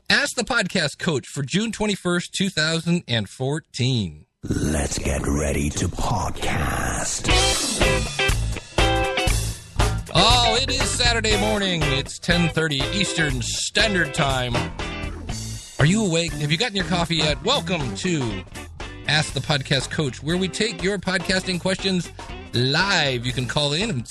Ask the Podcast Coach for June 21st, 2014. Let's get ready to podcast. Oh, it is Saturday morning. It's 10:30 Eastern Standard Time. Are you awake? Have you gotten your coffee yet? Welcome to Ask the Podcast Coach, where we take your podcasting questions live. You can call in. It's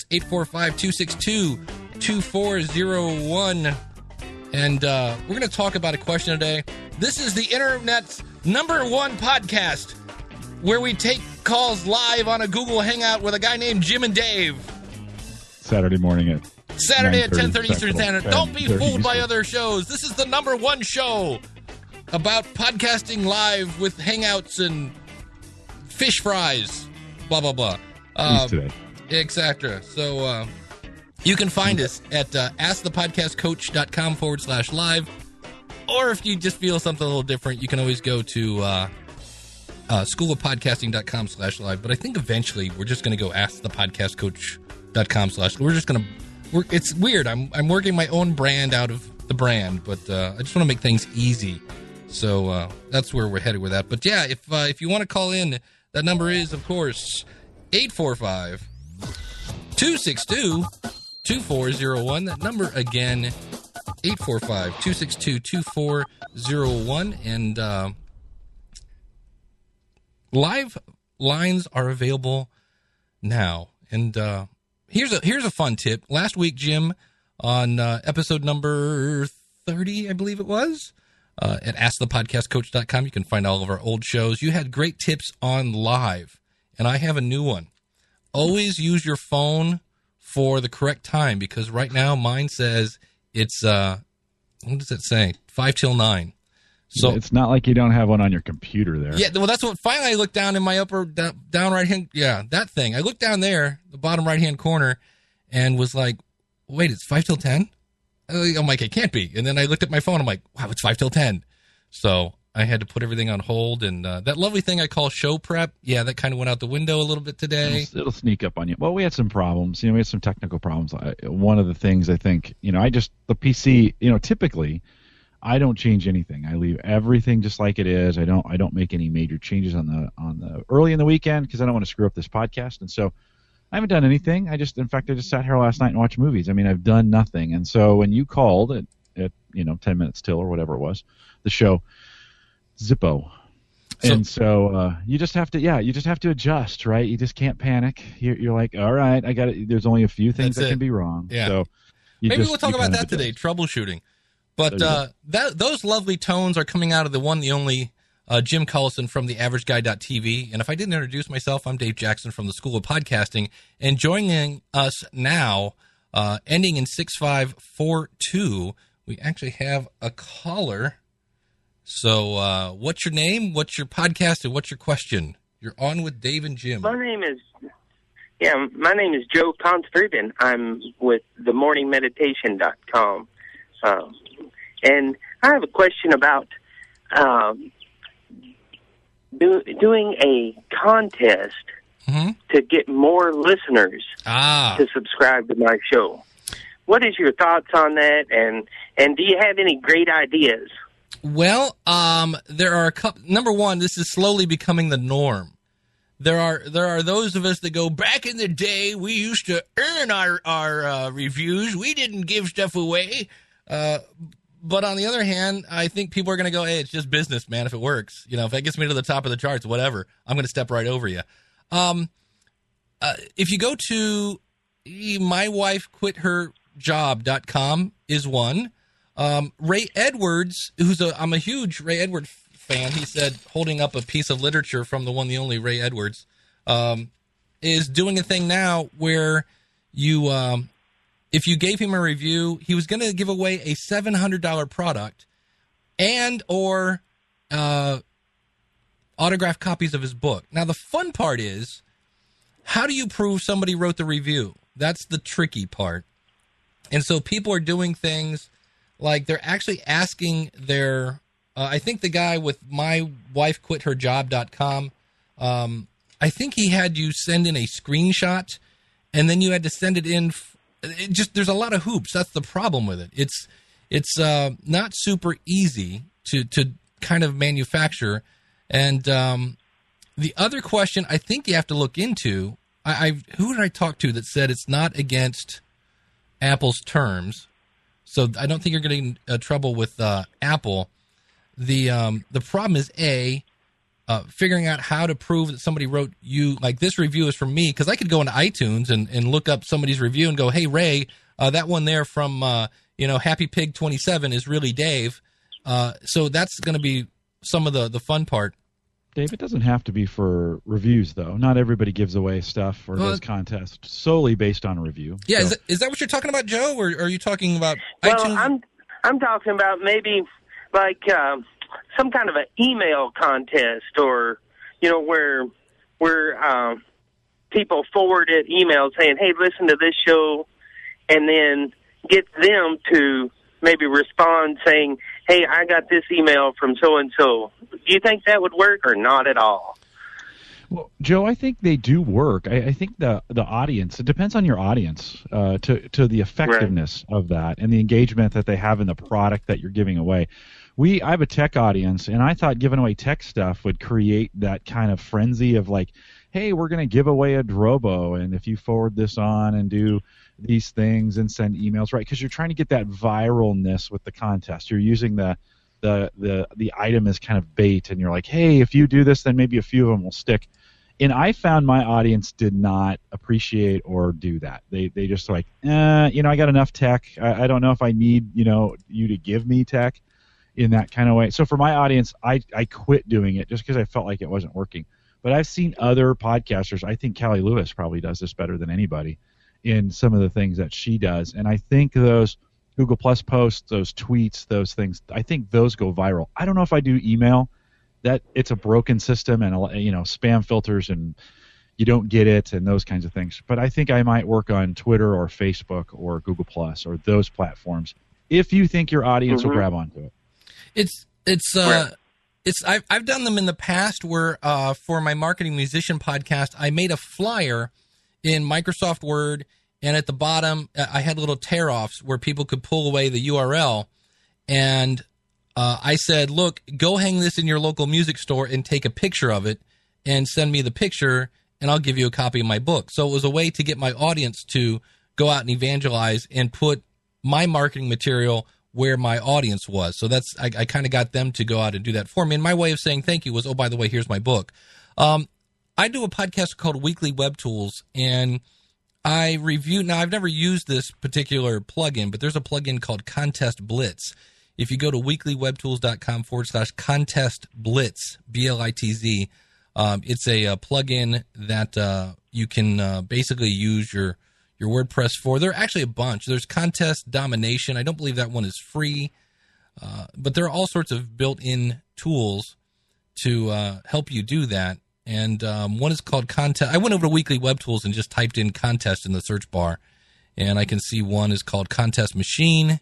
845-262-2401. And we're going to talk about a question today. This is the Internet's #1 podcast where we take calls live on a Google Hangout with a guy named Jim and Dave. Saturday morning at 10:30 Eastern Standard. Don't be fooled by other shows. This is the #1 show about podcasting live with Hangouts and fish fries, blah, blah, blah. Etc. So you can find us at askthepodcastcoach.com/live. Or if you just feel something a little different, you can always go to schoolofpodcasting.com/live. But I think eventually we're just going to go askthepodcastcoach.com/. We're just going to... It's weird. I'm working my own brand out of the brand, but I just want to make things easy. So that's where we're headed with that. But yeah, if you want to call in, that number is, of course, 845-262-2401. That number again, 845-262-2401. And live lines are available now. And here's a fun tip. Last week, Jim, on episode number 30, I believe it was, at AskThePodcastCoach.com, you can find all of our old shows. You had great tips on live, and I have a new one. Always use your phone for the correct time, because right now mine says it's, what does it say? 5 till 9. So it's not like you don't have one on your computer there. Yeah, well, that's what, finally I looked down in my upper, down right-hand, that thing. I looked down there, the bottom right-hand corner, and was like, wait, it's 5 till 10? I'm like, it can't be. And then I looked at my phone, I'm like, wow, it's 5 till 10. So I had to put everything on hold, and that lovely thing I call show prep, that kind of went out the window a little bit today. It'll sneak up on you. Well, we had some problems. We had some technical problems. One of the things I think, the PC, typically I don't change anything. I leave everything just like it is. I don't make any major changes on the early in the weekend because I don't want to screw up this podcast. And so I haven't done anything. I just sat here last night and watched movies. I mean, I've done nothing. And so when you called at 10 minutes till or whatever it was, the show, Zippo. And so you just have to adjust, right? You just can't panic. You're like, all right, I got it. There's only a few things that can be wrong. Yeah. So maybe we'll talk about that today, troubleshooting. But those lovely tones are coming out of the one, the only Jim Collison from theaverageguy.tv. And if I didn't introduce myself, I'm Dave Jackson from the School of Podcasting. And joining us now, ending in 6542, we actually have a caller. So what's your name, what's your podcast, and what's your question? You're on with Dave and Jim. My name is Joe Consford, and I'm with themorningmeditation.com. And I have a question about doing a contest to get more listeners to subscribe to my show. What is your thoughts on that, and do you have any great ideas? Well, there are a couple. Number one, this is slowly becoming the norm. There are those of us that go, back in the day, we used to earn our reviews. We didn't give stuff away. But on the other hand, I think people are going to go, hey, it's just business, man. If it works, if that gets me to the top of the charts, whatever, I'm going to step right over you. If you go to mywifequitherjob.com is one. Ray Edwards, I'm a huge Ray Edwards fan. He said, holding up a piece of literature from the one, the only Ray Edwards, is doing a thing now where you, if you gave him a review, he was going to give away a $700 product and or autographed copies of his book. Now, the fun part is, how do you prove somebody wrote the review? That's the tricky part. And so people are doing things like they're actually asking their, I think the guy with mywifequitherjob.com, I think he had you send in a screenshot and then you had to send it in. There's a lot of hoops. That's the problem with it. It's not super easy to kind of manufacture. And the other question I think you have to look into, who did I talk to that said it's not against Apple's terms? So I don't think you're getting trouble with Apple. The problem is figuring out how to prove that somebody wrote you, like this review is from me, because I could go into iTunes and look up somebody's review and go, hey, Ray, that one there from Happy Pig 27 is really Dave. So that's going to be some of the fun part. Dave, it doesn't have to be for reviews, though. Not everybody gives away stuff or does contests solely based on a review. Yeah, so. Is that what you're talking about, Joe, or are you talking about iTunes? Well, I'm talking about maybe like some kind of an email contest, or where people forwarded emails saying, "Hey, listen to this show," and then get them to maybe respond saying, "Hey, I got this email from so-and-so." Do you think that would work or not at all? Well, Joe, I think they do work. I think the audience, it depends on your audience to the effectiveness of that and the engagement that they have in the product that you're giving away. I have a tech audience, and I thought giving away tech stuff would create that kind of frenzy of like, hey, we're going to give away a Drobo, and if you forward this on and do these things and send emails, right? Because you're trying to get that viralness with the contest. You're using the item as kind of bait, and you're like, hey, if you do this, then maybe a few of them will stick. And I found my audience did not appreciate or do that. They just like, I got enough tech. I don't know if I need you to give me tech in that kind of way. So for my audience, I quit doing it just because I felt like it wasn't working. But I've seen other podcasters. I think Callie Lewis probably does this better than anybody in some of the things that she does. And I think those Google Plus posts, those tweets, those things, I think those go viral. I don't know if I do email. That it's a broken system, and spam filters, and you don't get it, and those kinds of things. But I think I might work on Twitter or Facebook or Google Plus or those platforms if you think your audience will grab onto it. I've done them in the past where for my Marketing Musician podcast, I made a flyer in Microsoft Word, and at the bottom I had little tear-offs where people could pull away the URL, and I said, look, go hang this in your local music store and take a picture of it and send me the picture, and I'll give you a copy of my book. So it was a way to get my audience to go out and evangelize and put my marketing material where my audience was. So that's I kind of got them to go out and do that for me. And my way of saying thank you was, oh, by the way, here's my book. I do a podcast called Weekly Web Tools, and I review. Now, I've never used this particular plugin, but there's a plugin called Contest Blitz. If you go to weeklywebtools.com/contest blitz, BLITZ, it's a plugin that you can basically use your WordPress for. There are actually a bunch. There's Contest Domination. I don't believe that one is free, but there are all sorts of built-in tools to help you do that. And one is called Contest. I went over to Weekly Web Tools and just typed in Contest in the search bar, and I can see one is called Contest Machine.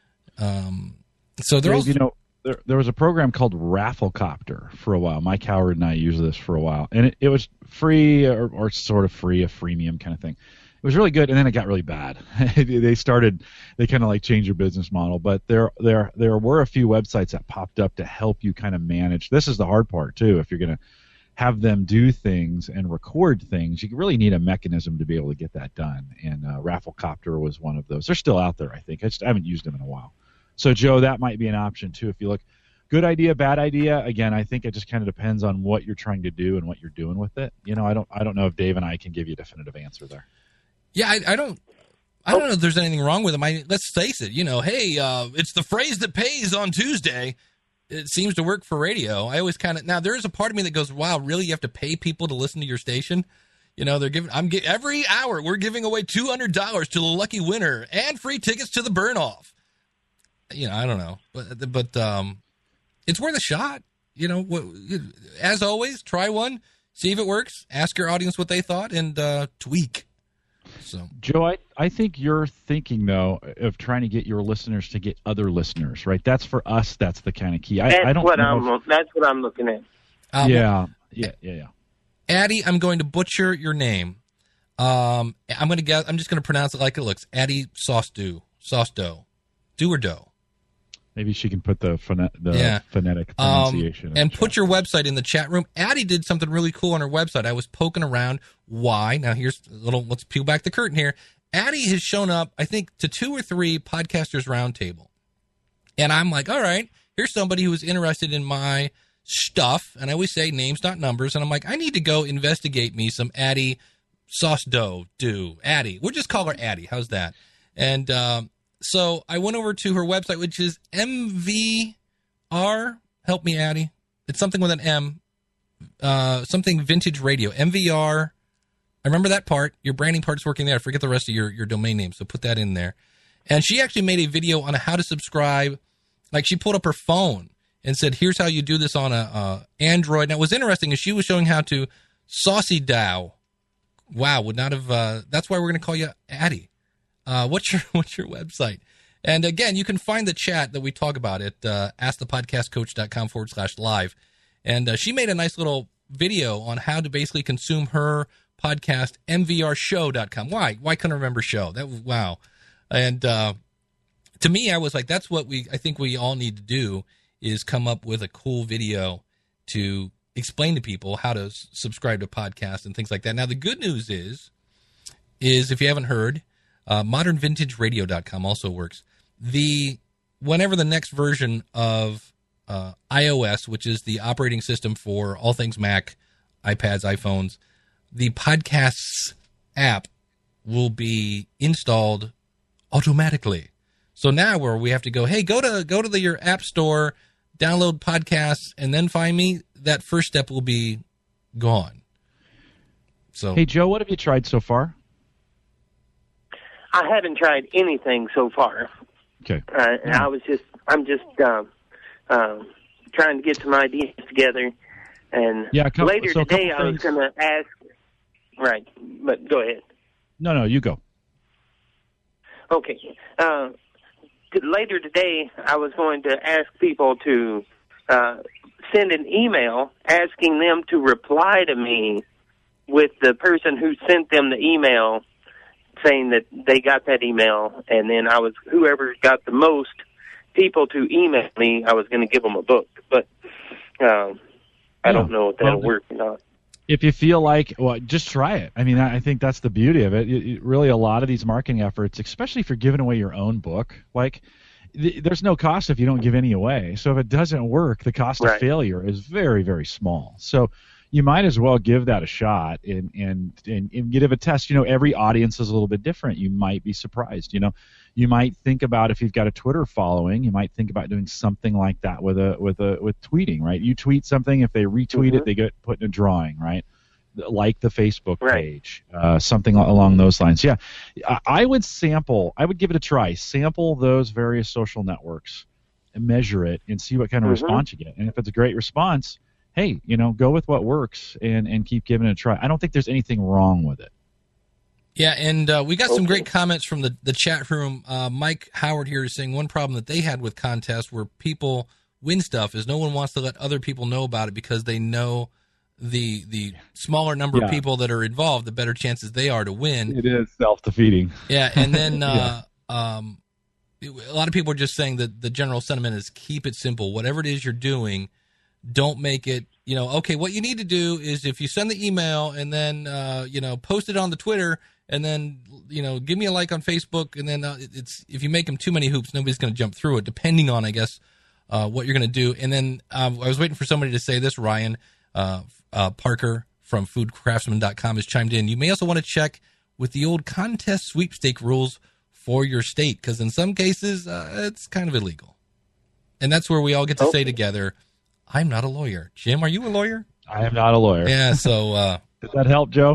So there was a program called Rafflecopter for a while. Mike Howard and I used this for a while, and it was free or sort of free, a freemium kind of thing. It was really good, and then it got really bad. They kind of like changed their business model, but there were a few websites that popped up to help you kind of manage. This is the hard part too. If you're going to have them do things and record things, you really need a mechanism to be able to get that done. And Rafflecopter was one of those. They're still out there, I think. I haven't used them in a while. So, Joe, that might be an option, too, if you look. Good idea, bad idea. Again, I think it just kind of depends on what you're trying to do and what you're doing with it. I don't know if Dave and I can give you a definitive answer there. Yeah, I don't know if there's anything wrong with them. Let's face it, hey, it's the phrase that pays on Tuesday. It seems to work for radio. I always now there is a part of me that goes, wow, really, you have to pay people to listen to your station? They're giving. Every hour we're giving away $200 to the lucky winner and free tickets to the burn off. I don't know, but it's worth a shot. As always, try one, see if it works. Ask your audience what they thought, and tweak. So, Joe, I think you're thinking though of trying to get your listeners to get other listeners, right? That's for us. That's the kind of key. That's what I'm looking at. Yeah. Addie, I'm going to butcher your name. I'm just going to pronounce it like it looks. Addie Sauce Dough. Do or dough? Maybe she can put the phonetic pronunciation. And put your website in the chat room. Addie did something really cool on her website. I was poking around. Why? Now here's a little. Let's peel back the curtain here. Addie has shown up, I think, to 2 or 3 Podcasters Roundtable. And I'm like, all right, here's somebody who was interested in my stuff. And I always say names, not numbers. And I'm like, I need to go investigate me some Addie sauce dough. Addie. We'll just call her Addie. How's that? And so I went over to her website, which is MVR. Help me, Addie. It's something with an M. Something Vintage Radio. MVR. I remember that part. Your branding part's working there. I forget the rest of your domain name, so put that in there. And she actually made a video on how to subscribe. Like, she pulled up her phone and said, here's how you do this on a Android. Now, what was interesting is she was showing how to Saucy Dow. Wow, would not have... that's why we're going to call you Addie. What's your website? And again, you can find the chat that we talk about at askthepodcastcoach.com/live. And she made a nice little video on how to basically consume her podcast, mvrshow.com. Why couldn't I remember show? Wow. And to me, I was like, that's what I think we all need to do, is come up with a cool video to explain to people how to subscribe to podcasts and things like that. Now, the good news is if you haven't heard, modernvintageradio.com also works. Whenever the next version of iOS, which is the operating system for all things Mac, iPads, iPhones, the Podcasts app will be installed automatically. So now where we have to go, hey, go to your app store, download podcasts, and then find me, that first step will be gone. So, hey, Joe, what have you tried so far? I haven't tried anything so far. Okay. I'm just trying to get some ideas together. And later today I was going to ask. Right, but go ahead. No, you go. Okay. Later today, I was going to ask people to send an email asking them to reply to me with the person who sent them the email, saying that they got that email, and then whoever got the most people to email me, I was going to give them a book. But I don't know if that'll work or not. If you feel like, just try it. I mean, I think that's the beauty of it. Really, a lot of these marketing efforts, especially if you're giving away your own book, like there's no cost if you don't give any away. So if it doesn't work, the cost of failure is very, very small. So you might as well give that a shot and give a test. Every audience is a little bit different. You might be surprised. You might think about, if you've got a Twitter following, you might think about doing something like that with tweeting, right? You tweet something, if they retweet it, they get put in a drawing, right? Like the Facebook page, something along those lines. Yeah, I would give it a try. Sample those various social networks and measure it and see what kind of response you get. And if it's a great response, hey, go with what works and keep giving it a try. I don't think there's anything wrong with it. Yeah, and we got some great comments from the chat room. Mike Howard here is saying one problem that they had with contests where people win stuff is no one wants to let other people know about it because they know the smaller number of people that are involved, the better chances they are to win. It is self-defeating. Yeah, and then a lot of people are just saying that the general sentiment is keep it simple. Whatever it is you're doing, don't make it, okay, what you need to do is if you send the email and then, post it on the Twitter and then, give me a like on Facebook, and then if you make them too many hoops, nobody's going to jump through it, depending on, I guess, what you're going to do. And then I was waiting for somebody to say this. Ryan Parker from foodcraftsman.com has chimed in. You may also want to check with the old contest sweepstake rules for your state, because in some cases, it's kind of illegal. And that's where we all get to say together, I'm not a lawyer. Jim, are you a lawyer? I am not a lawyer. Yeah, so... Does that help, Joe?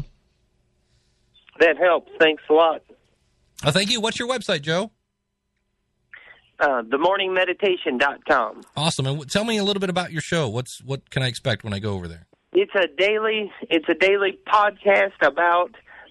That helps. Thanks a lot. Thank you. What's your website, Joe? themorningmeditation.com. Awesome. And tell me a little bit about your show. What can I expect when I go over there? It's a daily podcast about...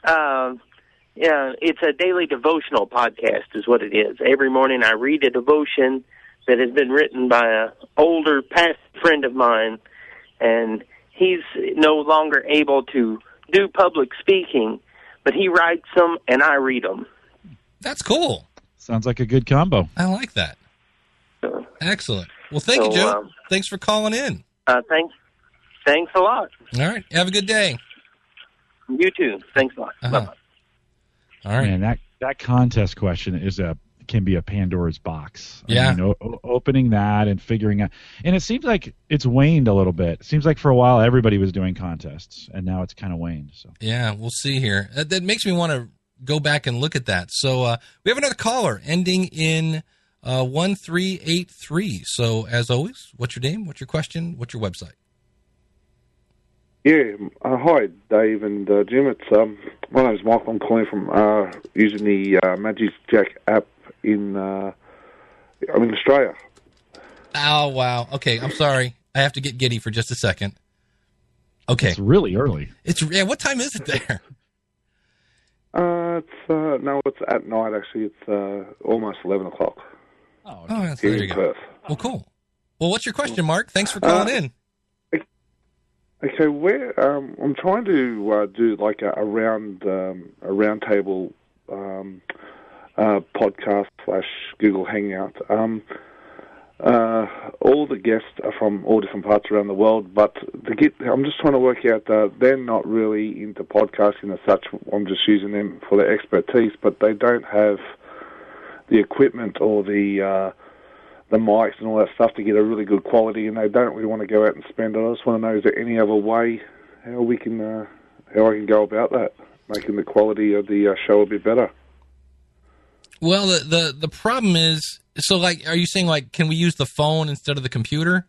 it's a daily devotional podcast is what it is. Every morning I read a devotion that has been written by an older past friend of mine, and he's no longer able to do public speaking, but he writes them and I read them. That's cool. Sounds like a good combo. I like that. So excellent. Well, thank you, Joe. Thanks for calling in. Thanks a lot. All right. Have a good day. You too. Thanks a lot. Bye-bye. All right. Man, that contest question can be a Pandora's box. Yeah. I mean, opening that and figuring out. And it seems like it's waned a little bit. It seems like for a while everybody was doing contests, and now it's kind of waned. So yeah, we'll see here. That makes me want to go back and look at that. So we have another caller ending in 1383. So as always, what's your name? What's your question? What's your website? Yeah, hi Dave and Jim. It's my name's Michael. I'm calling from using the Magic Jack app I'm in Australia. Oh wow. Okay, I'm sorry. I have to get giddy for just a second. Okay, it's really early. What time is it there? It's at night actually. It's almost 11 o'clock. Oh, that's there you go. Well, cool. Well, what's your question, Mark? Thanks for calling in. Okay, I'm trying to do like a round table podcast / Google Hangout. All the guests are from all different parts around the world, but I'm just trying to work out they're not really into podcasting as such. I'm just using them for their expertise, but they don't have the equipment or the mics and all that stuff to get a really good quality, and they don't really want to go out and spend it. I just want to know, is there any other way how I can go about that, making the quality of the show a bit better? Well, the problem is, so like, are you saying like, can we use the phone instead of the computer?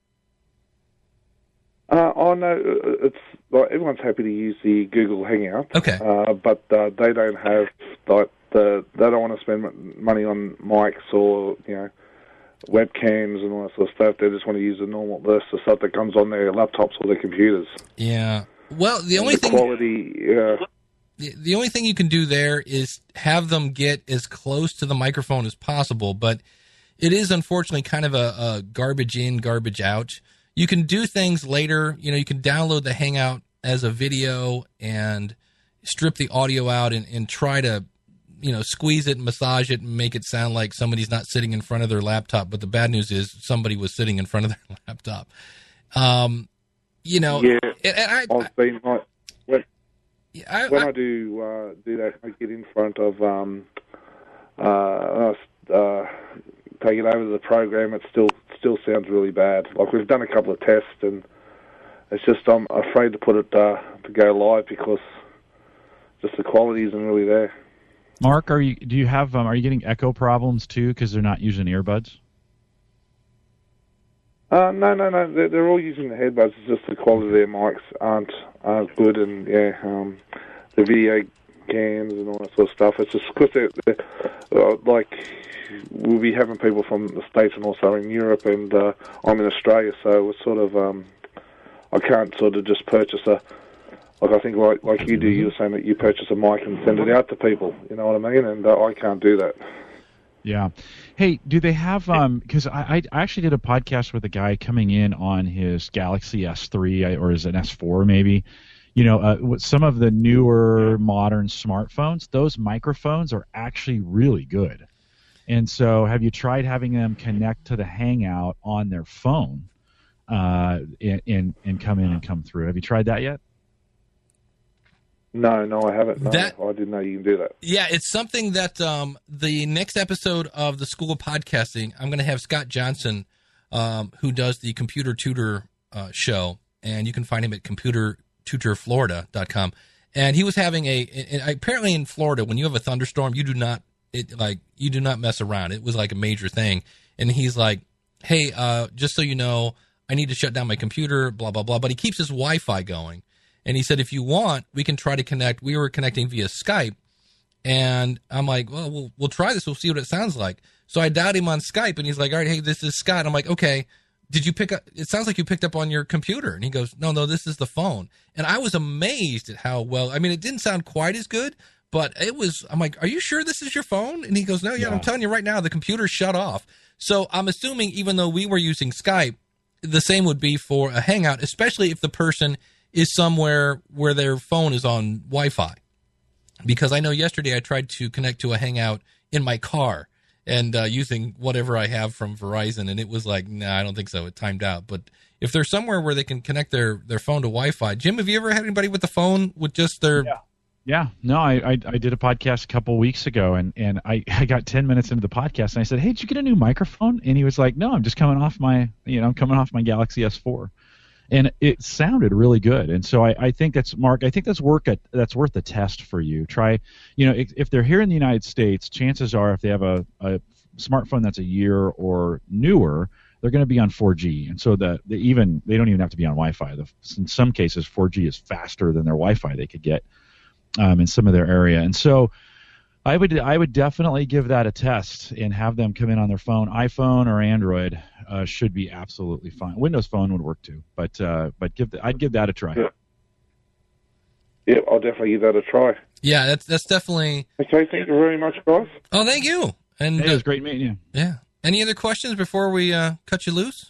No, it's like everyone's happy to use the Google Hangout. Okay, but they don't have like they don't want to spend money on mics or webcams and all that sort of stuff. They just want to use the stuff that comes on their laptops or their computers. Yeah. Well, the only thing you can do there is have them get as close to the microphone as possible, but it is unfortunately kind of a garbage in, garbage out. You can do things later. You can download the Hangout as a video and strip the audio out and try to squeeze it, massage it, and make it sound like somebody's not sitting in front of their laptop. But the bad news is somebody was sitting in front of their laptop. Yeah. When I do that, I get in front of take it over to the program. It still sounds really bad. Like we've done a couple of tests, and it's just I'm afraid to put it to go live because just the quality isn't really there. Mark, are you getting echo problems too because they're not using earbuds? No. They're all using the headbuds. It's just the quality of their mics aren't good, and the video cams and all that sort of stuff. It's just because they're like we'll be having people from the States and also in Europe, and I'm in Australia, so it's sort of I can't sort of just purchase I think like you do. You're saying that you purchase a mic and send it out to people. You know what I mean? And I can't do that. Yeah. Hey, do they have because I actually did a podcast with a guy coming in on his Galaxy S3 or is it an S4 maybe. With some of the newer modern smartphones, those microphones are actually really good. And so have you tried having them connect to the Hangout on their phone and come in and come through? Have you tried that yet? No, I haven't. No, I didn't know you can do that. Yeah, it's something that the next episode of the School of Podcasting, I'm going to have Scott Johnson, who does the Computer Tutor show, and you can find him at computertutorflorida.com. And he was having apparently in Florida, when you have a thunderstorm, you do not mess around. It was like a major thing. And he's like, hey, just so you know, I need to shut down my computer, blah, blah, blah. But he keeps his Wi-Fi going. And he said, if you want, we can try to connect. We were connecting via Skype. And I'm like, well, we'll try this. We'll see what it sounds like. So I dialed him on Skype, and he's like, all right, hey, this is Scott. I'm like, okay, did you pick up? It sounds like you picked up on your computer. And he goes, no, this is the phone. And I was amazed at how well, I mean, it didn't sound quite as good, but I'm like, are you sure this is your phone? And he goes, no, yeah, I'm telling you right now, the computer's shut off. So I'm assuming even though we were using Skype, the same would be for a Hangout, especially if the person is somewhere where their phone is on Wi-Fi. Because I know yesterday I tried to connect to a Hangout in my car, and using whatever I have from Verizon, and it was like, nah, I don't think so. It timed out. But if there's somewhere where they can connect their phone to Wi-Fi, Jim, have you ever had anybody with the phone with just their? Yeah. No, I did a podcast a couple of weeks ago, and I got 10 minutes into the podcast, and I said, "Hey, did you get a new microphone?" And he was like, "No, I'm just coming off my Galaxy S4." And it sounded really good, and so I think that's Mark. I think that's worth a test for you. Try, if they're here in the United States, chances are if they have a smartphone that's a year or newer, they're going to be on 4G, and so they don't even have to be on Wi-Fi. In some cases, 4G is faster than their Wi-Fi they could get in some of their area, and so I would definitely give that a test and have them come in on their phone. iPhone or Android should be absolutely fine. Windows Phone would work too, but I'd give that a try. Yeah, I'll definitely give that a try. Yeah, that's definitely. Okay, thank you very much, guys. Oh, thank you. And it was great meeting you. Yeah. Any other questions before we cut you loose?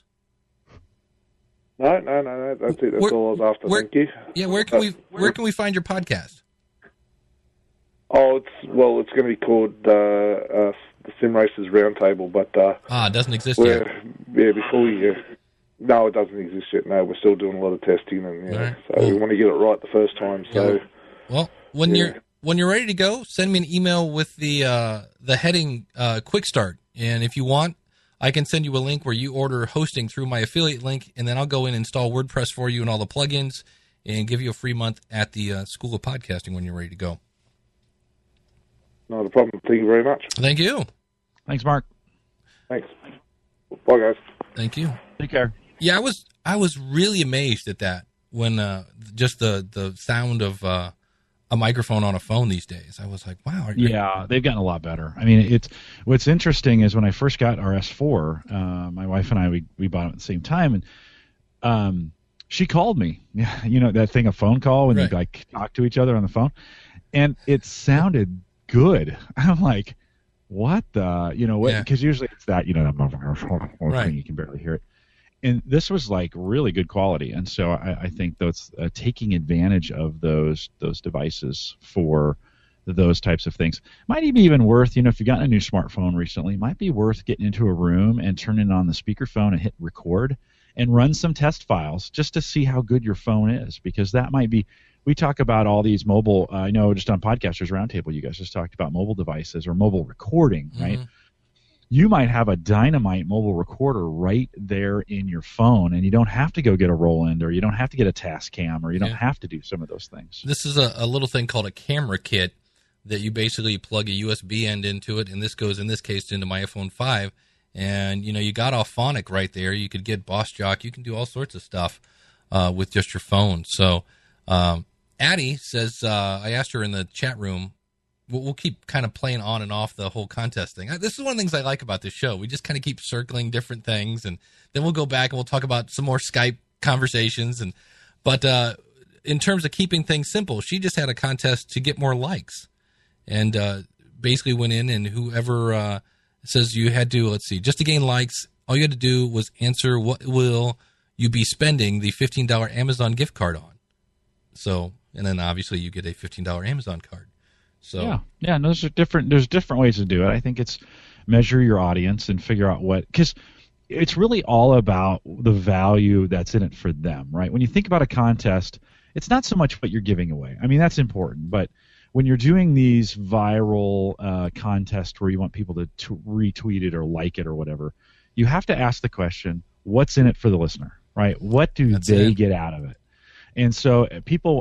No. That's it. That's all I was after. Thank you. Yeah, where can we find your podcast? Oh, it's going to be called the Sim Racers Roundtable, but it doesn't exist yet. Yeah, before we. No, it doesn't exist yet. No, we're still doing a lot of testing, and right. So we want to get it right the first time. So, well, when you're ready to go, send me an email with the heading Quick Start, and if you want, I can send you a link where you order hosting through my affiliate link, and then I'll go in and install WordPress for you and all the plugins, and give you a free month at the School of Podcasting when you're ready to go. Not a problem. Thank you very much. Thank you. Thanks, Mark. Thanks. Bye, guys. Thank you. Take care. Yeah, I was really amazed at that when just the sound of a microphone on a phone these days. I was like, wow. Yeah, they've gotten a lot better. I mean, what's interesting is when I first got our S4, my wife and I we bought it at the same time, and she called me. Yeah, that thing, a phone call when you like talk to each other on the phone, and it sounded good. I'm like, what the, because usually it's that, that thing, you can barely hear it. And this was like really good quality. And so I think that's taking advantage of those devices for those types of things. Might be even worth, if you've gotten a new smartphone recently, might be worth getting into a room and turning on the speakerphone and hit record and run some test files just to see how good your phone is, because that might be. We talk about all these mobile, I know just on Podcasters Roundtable, you guys just talked about mobile devices or mobile recording, right? Mm-hmm. You might have a dynamite mobile recorder right there in your phone, and you don't have to go get a Roland, or you don't have to get a Tascam, or you don't have to do some of those things. This is a little thing called a camera kit that you basically plug a USB end into it, and this goes, in this case, into my iPhone 5. And, you got Auphonic right there. You could get Boss Jock. You can do all sorts of stuff with just your phone. So, Addie says, I asked her in the chat room, we'll keep kind of playing on and off the whole contest thing. This is one of the things I like about this show. We just kind of keep circling different things, and then we'll go back and we'll talk about some more Skype conversations. But in terms of keeping things simple, she just had a contest to get more likes, and basically went in, and whoever says you had to, just to gain likes, all you had to do was answer what will you be spending the $15 Amazon gift card on. So, and then obviously you get a $15 Amazon card. So yeah, no, there's different ways to do it. I think it's measure your audience and figure out because it's really all about the value that's in it for them, right? When you think about a contest, it's not so much what you're giving away. I mean, that's important, but when you're doing these viral contests where you want people to retweet it or like it or whatever, you have to ask the question, what's in it for the listener, right? What do they get out of it? And so people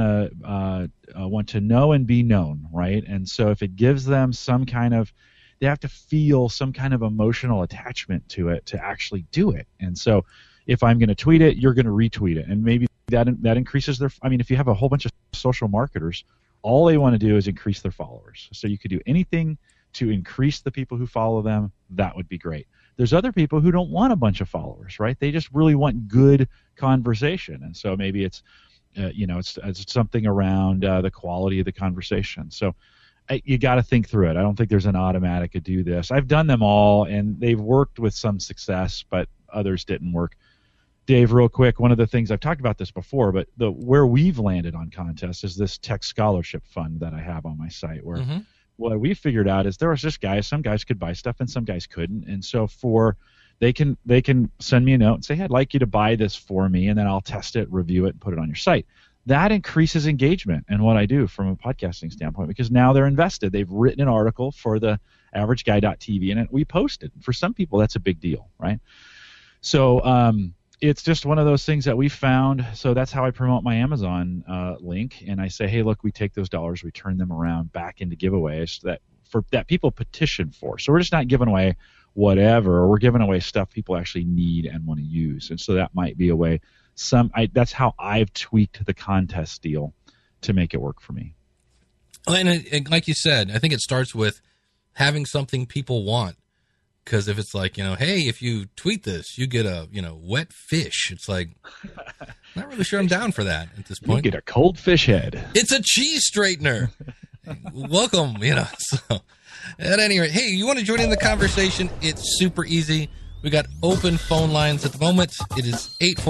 want to know and be known, right? And so if it gives them some kind of, they have to feel some kind of emotional attachment to it to actually do it. And so if I'm going to tweet it, you're going to retweet it, and maybe that increases their. I mean, if you have a whole bunch of social marketers, all they want to do is increase their followers. So you could do anything to increase the people who follow them. That would be great. There's other people who don't want a bunch of followers, right? They just really want good conversation, and so maybe it's something around the quality of the conversation. So you got to think through it. I don't think there's an automatic to do this. I've done them all, and they've worked with some success, but others didn't work. Dave, real quick, one of the things I've talked about this before, but where we've landed on contests is this tech scholarship fund that I have on my site, where what we figured out is there was just some guys could buy stuff and some guys couldn't, and so they can send me a note and say, hey, I'd like you to buy this for me, and then I'll test it, review it, and put it on your site. That increases engagement in what I do from a podcasting standpoint, because now they're invested. They've written an article for the AverageGuy.tv, and we post it. For some people, that's a big deal, right? So it's just one of those things that we found. So that's how I promote my Amazon link, and I say, hey, look, we take those dollars, we turn them around back into giveaways that people petition for. So we're just not giving away whatever. We're giving away stuff people actually need and want to use, and so that might be a way. That's how I've tweaked the contest deal to make it work for me. And like you said, I think it starts with having something people want. Because if it's like, hey, if you tweet this, you get a, wet fish. It's like, not really sure I'm down for that at this point. You get a cold fish head. It's a cheese straightener. Welcome, So, at any rate, hey, you want to join in the conversation? It's super easy. We got open phone lines at the moment. It is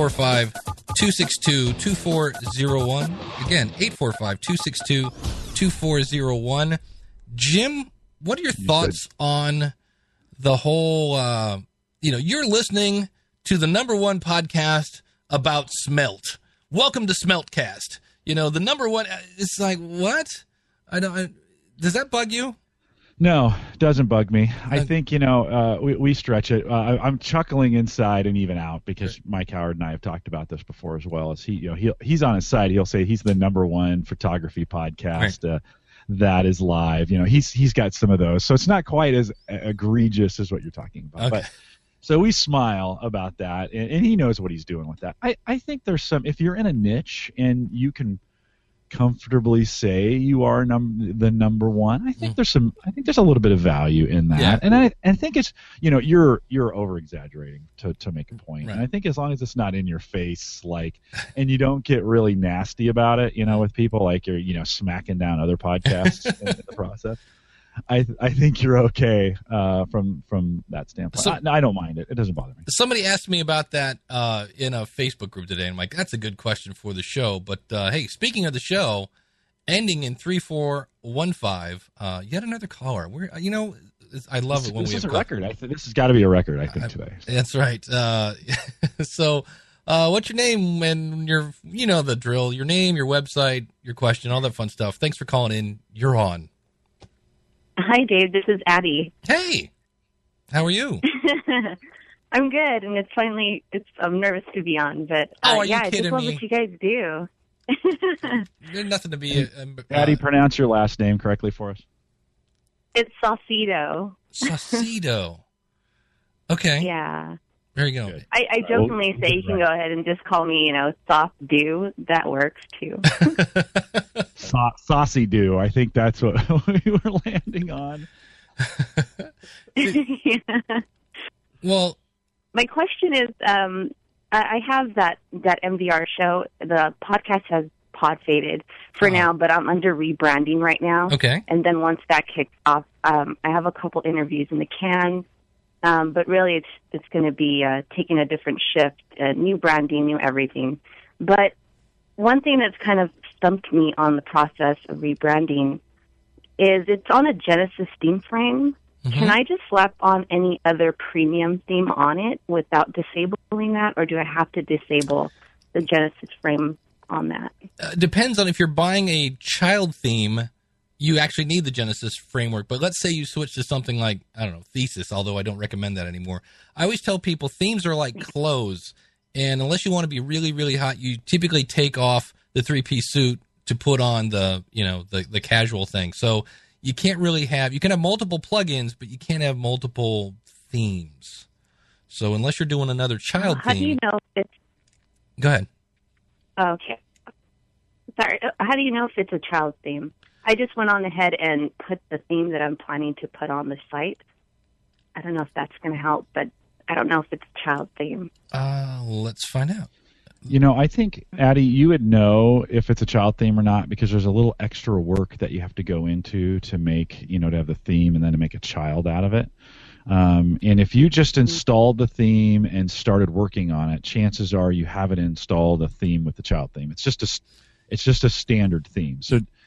845-262-2401. Again, 845-262-2401. Jim, what are your thoughts on the whole, you're listening to the number one podcast about smelt. Welcome to Smeltcast. The number one, it's like, what? Does that bug you? No, it doesn't bug me. I think, we stretch it. I'm chuckling inside and even out because Mike Howard and I have talked about this before as well. As he's on his side, he'll say he's the number one photography podcast. Right. That is live. He's got some of those, so it's not quite as egregious as what you're talking about. Okay. But so we smile about that, and he knows what he's doing with that. I think there's some, if you're in a niche and you can comfortably say you are the number one, I think there's a little bit of value in that. Yeah. And I think it's, you're over exaggerating to make a point. Right. And I think as long as it's not in your face, and you don't get really nasty about it, with people like you're, smacking down other podcasts in the process, I think you're okay from that standpoint. So, I don't mind it. It doesn't bother me. Somebody asked me about that in a Facebook group today, and I'm like, that's a good question for the show. But, hey, speaking of the show, ending in 3415, yet another caller. I love it when we have a record. This has got to be a record, I think, today. That's right. So what's your name and your, the drill, your name, your website, your question, all that fun stuff. Thanks for calling in. You're on. Hi, Dave. This is Addie. Hey, how are you? I'm good, and I'm nervous to be on, but are you I just love what you guys do. There's nothing to be. Addie, pronounce your last name correctly for us. It's Saucedo. Saucedo. Okay. Yeah. There you go. I jokingly say you can go ahead and just call me, Soft Dew. That works too. Saucy Dew. I think that's what we were landing on. Yeah. Well, my question is, I have that MDR show. The podcast has pod faded for now, but I'm under rebranding right now. Okay. And then once that kicks off, I have a couple interviews in the can. But really, it's going to be taking a different shift, new branding, new everything. But one thing that's kind of stumped me on the process of rebranding is it's on a Genesis theme frame. Mm-hmm. Can I just slap on any other premium theme on it without disabling that, or do I have to disable the Genesis frame on that? Depends on if you're buying a child theme. You actually need the Genesis framework, but let's say you switch to something like, Thesis, although I don't recommend that anymore. I always tell people themes are like clothes, and unless you want to be really, really hot, you typically take off the three-piece suit to put on the casual thing. So you can't really you can have multiple plugins, but you can't have multiple themes. So unless you're doing another child theme. How do you know if it's... Go ahead. Okay. Sorry. How do you know if it's a child theme? I just went on ahead and put the theme that I'm planning to put on the site. I don't know if that's going to help, but I don't know if it's a child theme. Let's find out. I think, Addie, you would know if it's a child theme or not because there's a little extra work that you have to go into to make, to have the theme and then to make a child out of it. And if you just installed the theme and started working on it, chances are you haven't installed a theme with the child theme. It's just a standard theme. So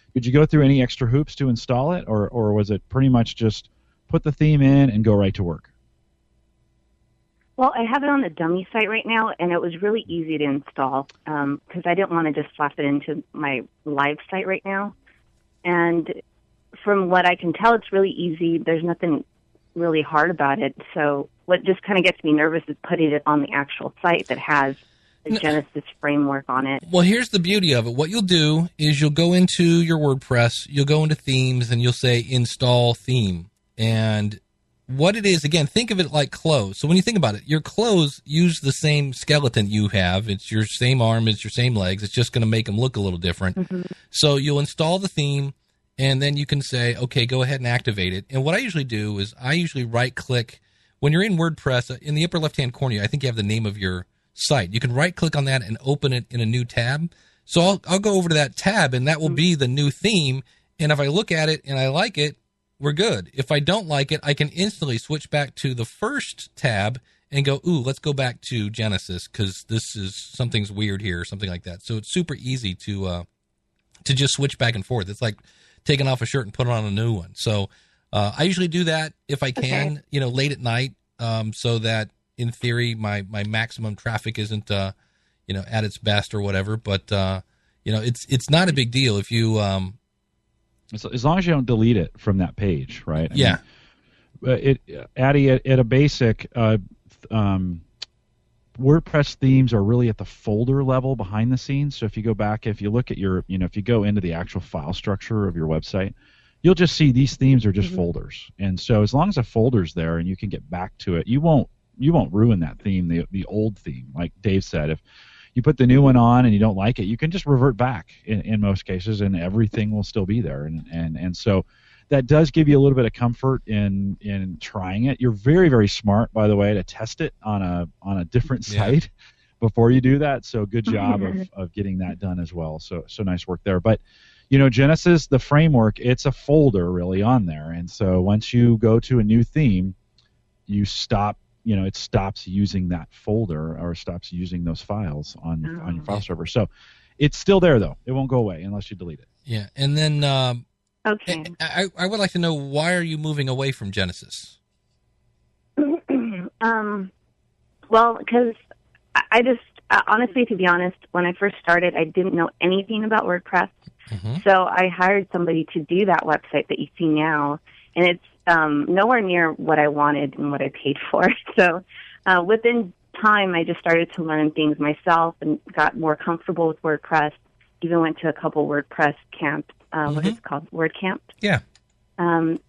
Did you go through any extra hoops to install it, or was it pretty much just put the theme in and go right to work? Well, I have it on the dummy site right now, and it was really easy to install because I didn't want to just slap it into my live site right now. And from what I can tell, it's really easy. There's nothing really hard about it. So what just kind of gets me nervous is putting it on the actual site that has the Genesis framework on it. Well, here's the beauty of it. What you'll do is you'll go into your WordPress, you'll go into themes, and you'll say install theme. And what it is, again, think of it like clothes. So when you think about it, your clothes use the same skeleton you have. It's your same arm, it's your same legs. It's just going to make them look a little different. Mm-hmm. So you'll install the theme, and then you can say, okay, go ahead and activate it. And what I usually do is I usually right-click. When you're in WordPress, in the upper left-hand corner, I think you have the name of your site. You can right-click on that and open it in a new tab. So I'll go over to that tab, and that will be the new theme. And if I look at it and I like it, we're good. If I don't like it, I can instantly switch back to the first tab and go, ooh, let's go back to Genesis because something's weird here or something like that. So it's super easy to just switch back and forth. It's like taking off a shirt and putting on a new one. So I usually do that if I can, late at night, so that in theory my maximum traffic isn't at its best or whatever. But it's not a big deal if you as long as you don't delete it from that page, right? I mean, Addy, at a basic, WordPress themes are really at the folder level behind the scenes. So if you go back, if you look at your, if you go into the actual file structure of your website, you'll just see these themes are just folders. And so as long as a folder's there and you can get back to it, you won't ruin that theme, the old theme. Like Dave said, if you put the new one on and you don't like it, you can just revert back in most cases, and everything will still be there. And so that does give you a little bit of comfort in trying it. You're very, very smart, by the way, to test it on a different site before you do that. So good job of getting that done as well. So nice work there. But Genesis, the framework, it's a folder really on there. And so once you go to a new theme, you stop. It stops using that folder or stops using those files on your file server. So it's still there, though. It won't go away unless you delete it. Yeah, and then okay. I would like to know, why are you moving away from Genesis? Well, because I just, honestly, to be honest, when I first started, I didn't know anything about WordPress. Mm-hmm. So I hired somebody to do that website that you see now, and it's nowhere near what I wanted and what I paid for. So within time, I just started to learn things myself and got more comfortable with WordPress. Even went to a couple WordPress camps. What is it called? WordCamp? Yeah. And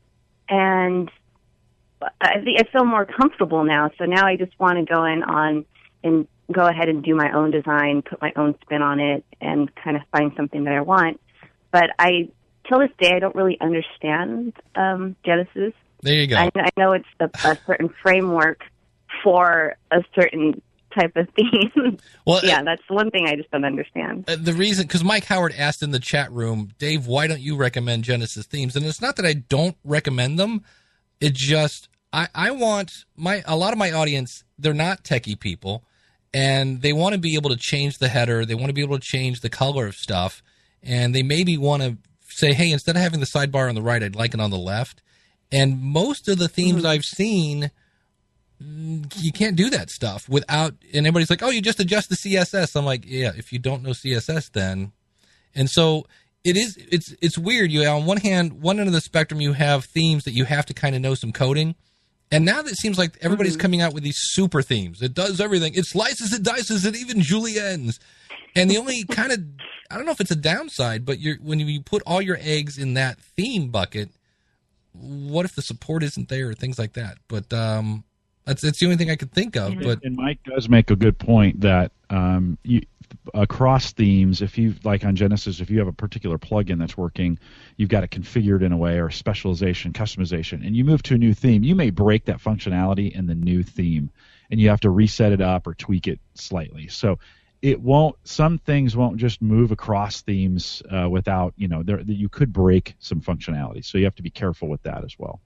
I feel more comfortable now. So now I just want to go go ahead and do my own design, put my own spin on it, and kind of find something that I want. But till this day, I don't really understand Genesis. There you go. I know it's a certain framework for a certain type of theme. Well, yeah, that's one thing I just don't understand. The reason, because Mike Howard asked in the chat room, Dave, why don't you recommend Genesis themes? And it's not that I don't recommend them. It just, I want a lot of my audience, they're not techie people, and they want to be able to change the header. They want to be able to change the color of stuff, and they maybe want to say, hey, instead of having the sidebar on the right, I'd like it on the left. And most of the themes I've seen, you can't do that stuff without, and everybody's like, oh, you just adjust the CSS. I'm like, yeah, if you don't know CSS, then. And so it's weird. You, on one end of the spectrum, you have themes that you have to kind of know some coding. And now that it seems like everybody's coming out with these super themes. It does everything. It slices, it dices, it even juliennes. And the only kind of, I don't know if it's a downside, but when you put all your eggs in that theme bucket, what if the support isn't there or things like that? But that's the only thing I could think of. But and Mike does make a good point that across themes, if you like on Genesis, if you have a particular plugin that's working, you've got it configured in a way, or specialization, customization, and you move to a new theme, you may break that functionality in the new theme, and you have to reset it up or tweak it slightly. So it won't. Some things won't just move across themes without, you could break some functionality. So you have to be careful with that as well.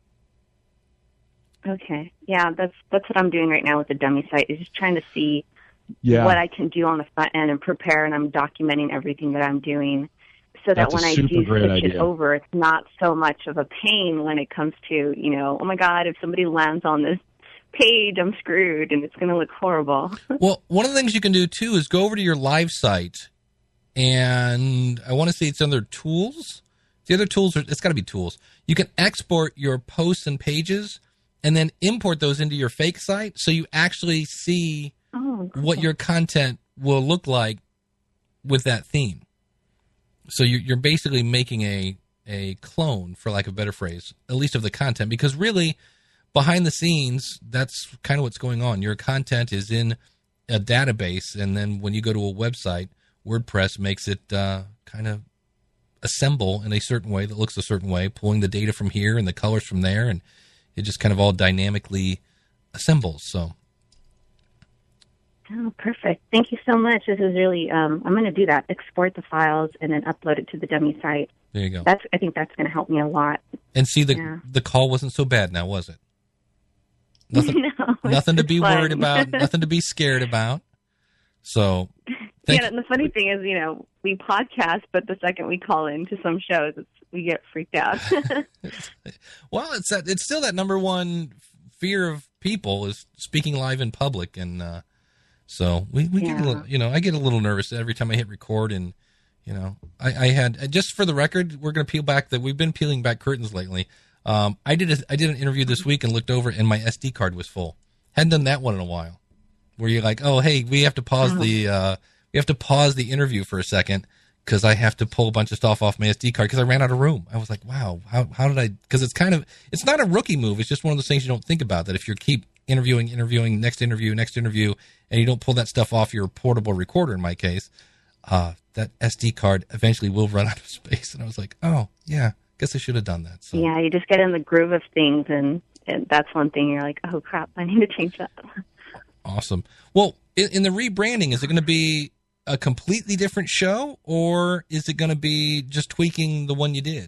Okay, yeah, that's what I'm doing right now with the dummy site. Is just trying to see what I can do on the front end and prepare, and I'm documenting everything that I'm doing. so that when I do switch it over, it's not so much of a pain when it comes to, oh my God, if somebody lands on this page, I'm screwed, and it's going to look horrible. Well, one of the things you can do, too, is go over to your live site, and I want to say it's under Tools. The other tools, it's got to be Tools. You can export your posts and pages and then import those into your fake site so you actually see what your content will look like with that theme. So you're basically making a clone, for lack of a better phrase, at least of the content, because really, behind the scenes, that's kind of what's going on. Your content is in a database, and then when you go to a website, WordPress makes it kind of assemble in a certain way that looks a certain way, pulling the data from here and the colors from there, and it just kind of all dynamically assembles. So, oh, perfect. Thank you so much. This is really, I'm going to do that, export the files and then upload it to the dummy site. There you go. I think that's going to help me a lot. And see, the call wasn't so bad now, was it? Nothing to be worried about, nothing to be scared about. So, and the funny thing is, we podcast, but the second we call into some shows, we get freaked out. Well, it's still that number one fear of people is speaking live in public, and so we get a little, I get a little nervous every time I hit record, and I had, just for the record, we're going to peel back we've been peeling back curtains lately. I did an interview this week and looked over, and my SD card was full. Hadn't done that one in a while. Where you're like, oh, hey, we have to pause the interview for a second because I have to pull a bunch of stuff off my SD card because I ran out of room. I was like, wow, how did I? Because it's not a rookie move. It's just one of those things you don't think about, that if you keep interviewing, next interview, and you don't pull that stuff off your portable recorder, in my case, that SD card eventually will run out of space. And I was like, oh, yeah, guess I should have done that. So. Yeah, you just get in the groove of things, and that's one thing you're like, oh, crap, I need to change that. Awesome. Well, in the rebranding, is it going to be a completely different show, or is it going to be just tweaking the one you did?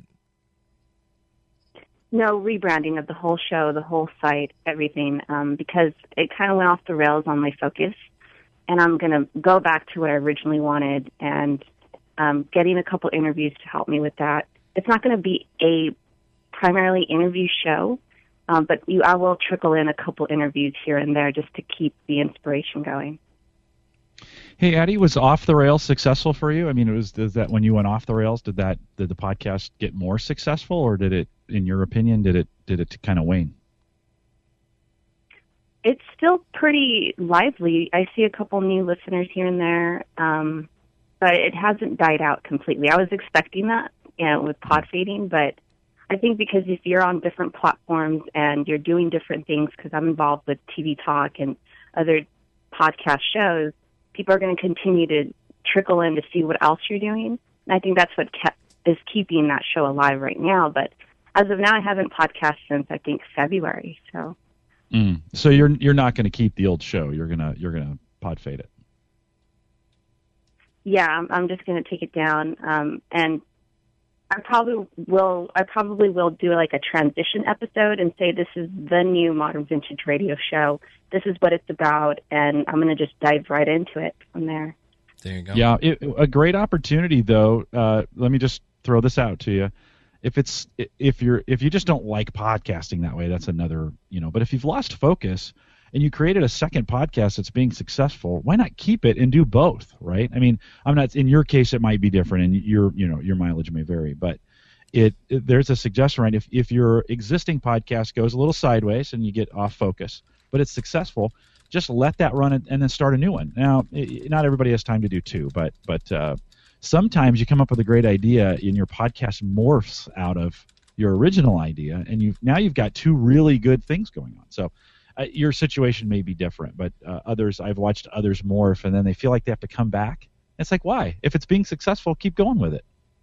No, rebranding of the whole show, the whole site, everything, because it kind of went off the rails on my focus, and I'm going to go back to what I originally wanted, and getting a couple interviews to help me with that. It's not going to be a primarily interview show, but I will trickle in a couple interviews here and there just to keep the inspiration going. Hey, Addie, was Off the Rails successful for you? I mean, is that when you went off the rails, did the podcast get more successful, or did it, in your opinion, did it kind of wane? It's still pretty lively. I see a couple new listeners here and there, but it hasn't died out completely. I was expecting that, with pod fading, but I think because if you're on different platforms and you're doing different things, because I'm involved with TV Talk and other podcast shows, people are going to continue to trickle in to see what else you're doing. And I think that's what is keeping that show alive right now. But as of now, I haven't podcasted since, I think, February. So, so you're not going to keep the old show. You're gonna pod fade it. Yeah, I'm just going to take it down, and I probably will do like a transition episode and say this is the new Modern Vintage Radio show. This is what it's about, and I'm going to just dive right into it from there. There you go. Yeah, a great opportunity though. Let me just throw this out to you. If you just don't like podcasting that way, that's another, but if you've lost focus and you created a second podcast that's being successful, why not keep it and do both, right? I mean, in your case, it might be different, and your mileage may vary, but there's a suggestion, right? If your existing podcast goes a little sideways and you get off focus, but it's successful, just let that run and then start a new one. Now, not everybody has time to do two, but sometimes you come up with a great idea and your podcast morphs out of your original idea, and you've got two really good things going on. So your situation may be different, but I've watched others morph, and then they feel like they have to come back. It's like, why? If it's being successful, keep going with it.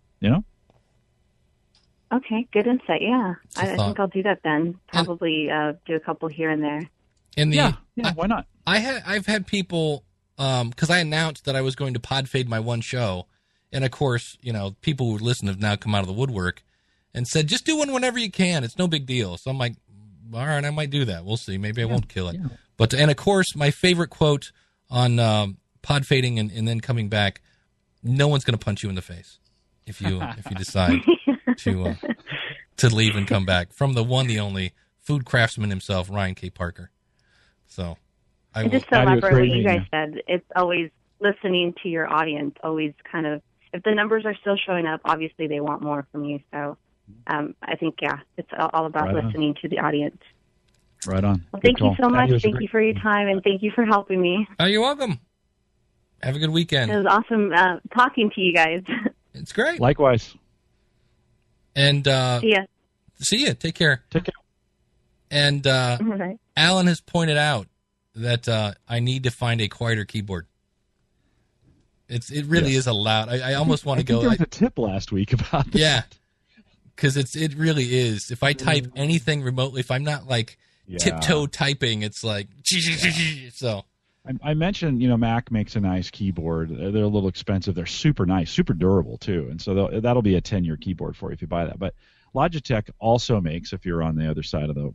Okay, good insight. Yeah, I think I'll do that then. Probably do a couple here and there. Yeah, why not? I've had people, because I announced that I was going to pod fade my one show, and of course, people who listen have now come out of the woodwork and said, just do one whenever you can. It's no big deal. So I'm like, all right, I might do that. We'll see. Maybe I won't kill it. Yeah. And of course, my favorite quote on pod fading and then coming back, no one's going to punch you in the face. if you decide to leave and come back, from the one, the only food craftsman himself, Ryan K. Parker. So I just to elaborate what you guys said, it's always listening to your audience, always kind of, if the numbers are still showing up, obviously they want more from you. So I think, it's all about listening to the audience. Right on. Well, thank you so much. Thank you for your time, and thank you for helping me. Oh, you're welcome. Have a good weekend. It was awesome talking to you guys. It's great. Likewise. And see ya. See ya. Take care. Take care. And right. Alan has pointed out that I need to find a quieter keyboard. It really is allowed. I almost want to go. There was a tip last week about that. Yeah, because it really is. If I type anything remotely, if I'm not like tiptoe typing, it's like so. I mentioned, Mac makes a nice keyboard. They're a little expensive. They're super nice, super durable too, and so that'll be a 10-year keyboard for you if you buy that. But Logitech also makes, if you're on the other side of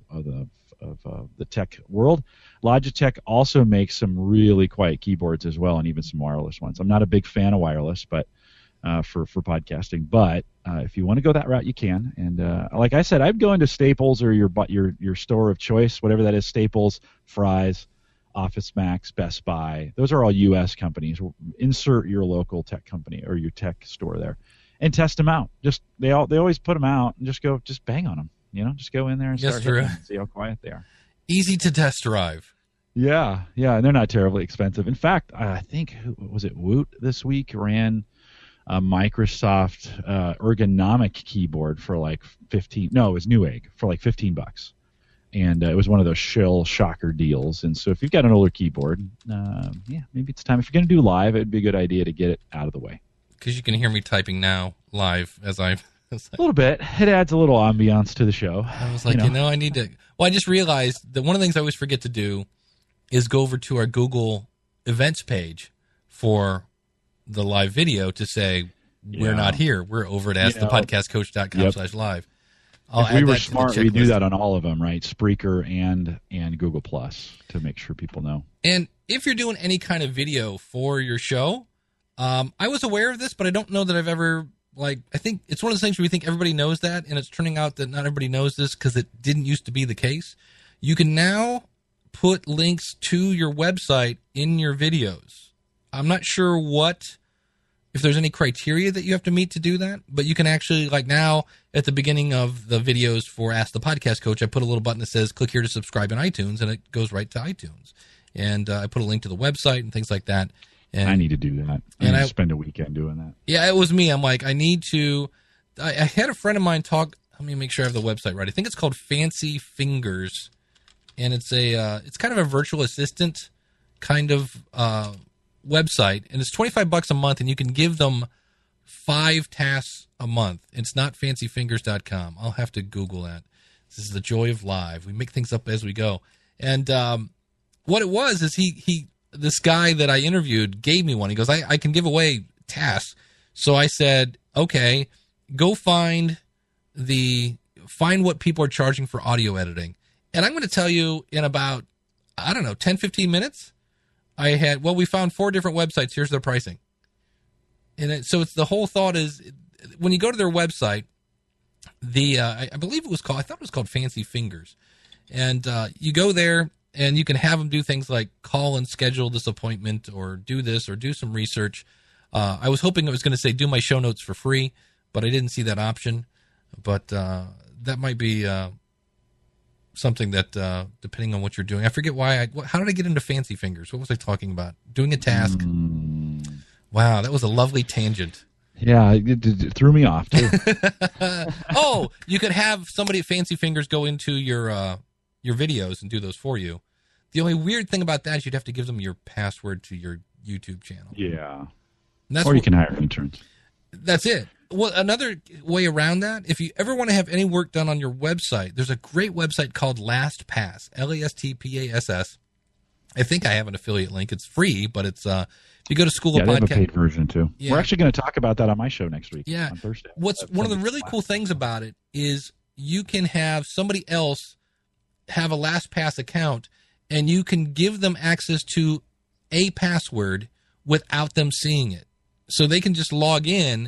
the tech world, Logitech also makes some really quiet keyboards as well, and even some wireless ones. I'm not a big fan of wireless, but for podcasting. But if you want to go that route, you can. And like I said, I'd go into Staples or your store of choice, whatever that is. Staples, Fry's, Office Max, Best Buy. Those are all U.S. companies. Insert your local tech company or your tech store there, and test them out. They always put them out, and just bang on them. Just go in there and start hitting them and see how quiet they are. Easy to test drive. Yeah, and they're not terribly expensive. In fact, I think Woot this week ran a Microsoft ergonomic keyboard for like $15. No, it was Newegg for like $15. And it was one of those shill shocker deals. And so if you've got an older keyboard, maybe it's time. If you're going to do live, it'd be a good idea to get it out of the way. Because you can hear me typing now live as I... A little bit. It adds a little ambiance to the show. I was like, I need to... Well, I just realized that one of the things I always forget to do is go over to our Google Events page for the live video to say, we're not here. We're over at askthepodcastcoach.com/live. If we were smart, we'd do that on all of them, right? Spreaker and Google Plus to make sure people know. And if you're doing any kind of video for your show, I was aware of this, but I don't know that I've ever, I think it's one of those things where we think everybody knows that, and it's turning out that not everybody knows this because it didn't used to be the case. You can now put links to your website in your videos. I'm not sure if there's any criteria that you have to meet to do that, but you can actually, now at the beginning of the videos for Ask the Podcast Coach, I put a little button that says click here to subscribe in iTunes, and it goes right to iTunes. And I put a link to the website and things like that. And I need to do that. I spend a weekend doing that. Yeah, it was me. I'm like, I need to. I had a friend of mine talk. Let me make sure I have the website right. I think it's called Fancy Fingers, and it's kind of a virtual assistant kind of website, and it's $25 a month, and you can give them 5 tasks a month. It's not fancyfingers.com. I'll have to Google that. This is the joy of live. We make things up as we go. And what it was is this guy that I interviewed gave me one. He goes, I can give away tasks. So I said, okay, go find what people are charging for audio editing. And I'm going to tell you in about, 10, 15 minutes, we found 4 different websites. Here's their pricing. And so the whole thought is when you go to their website, I believe I thought it was called Fancy Fingers. And you go there and you can have them do things like call and schedule this appointment or do this or do some research. I was hoping it was going to say do my show notes for free, but I didn't see that option. But that might be something that, depending on what you're doing, I forget how did I get into Fancy Fingers? What was I talking about? Doing a task. Wow, that was a lovely tangent. Yeah, it threw me off too. Oh, you could have somebody at Fancy Fingers go into your videos and do those for you. The only weird thing about that is you'd have to give them your password to your YouTube channel. Yeah. Or you can hire interns. That's it. Well, another way around that, if you ever want to have any work done on your website, there's a great website called LastPass, LASTPASS. I think I have an affiliate link. It's free, but it's if you go to School of Podcast. They have a paid version too. Yeah. We're actually going to talk about that on my show next week. Yeah. On Thursday. One of the really cool things about it is you can have somebody else have a LastPass account, and you can give them access to a password without them seeing it. So they can just log in